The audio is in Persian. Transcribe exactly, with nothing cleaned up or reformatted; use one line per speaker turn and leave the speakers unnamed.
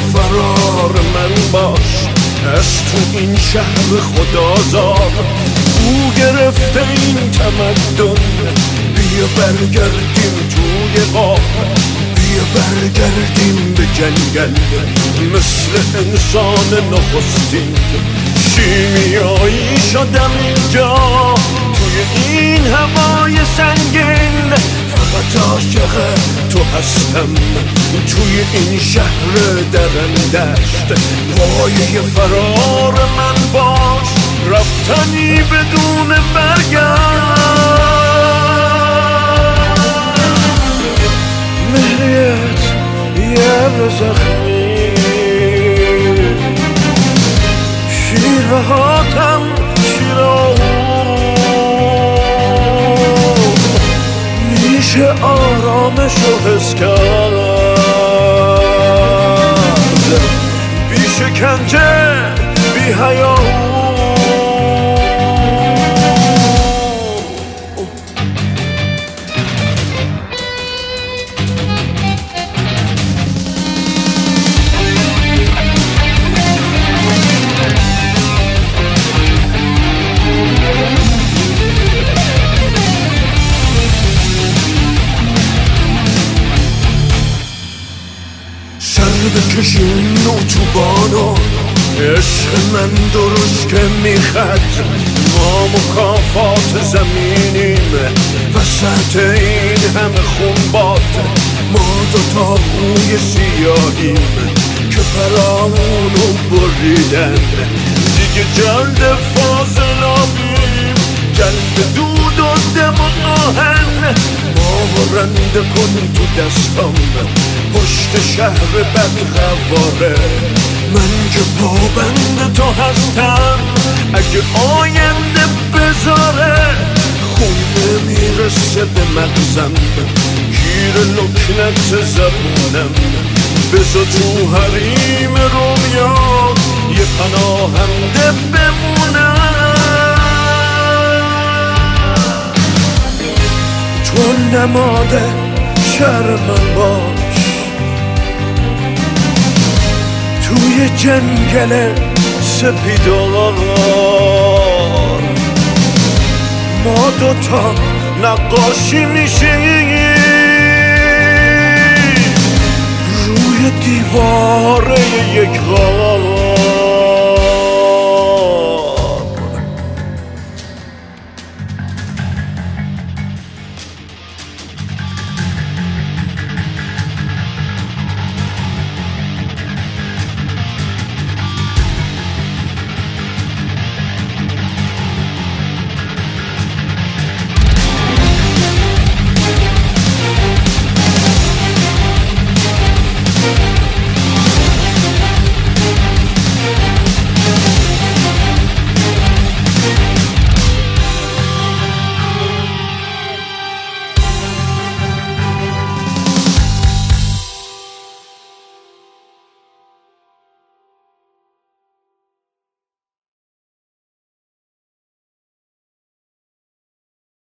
فرار من باش از تو این شهر خدازار. او گرفته این تمدن، بیا برگردیم توی غار، بیا برگردیم به جنگل مثل انسان نخستین. شیمیایی شدم اینجا توی این هوای سنگین، فقط عاشق تو هستم توی این شهر درندشت. پایه فرار من باش، رفتنی بدون برگشت. مهریت یه زخمی، شیرهاتم شیرهات، میشه آرامشو حس کرد. بی شکنجه بی حیا، بکشیم اتوبانو، عشق من درست که میخد. ما مکافات زمینیم وسط این همه خونباد. ما دوتا روی سیاهیم که برامونو بریدن. دیگه جلد فاضلابیم، جلد دود و دم و آهن. ما رنده کن تو دستم پشت شهر بدغواره. من که پابند تو هستم، اگه آینده بذاره خون نمیرسه به مغزم، گیر لکنت زبونم. بذار تو حریم رومیات یه پناهنده بمونم. تو نماده شهر من باش، توی جنگل سپیدار. ما دوتا نقاشی میشیم روی دیواره یک غار.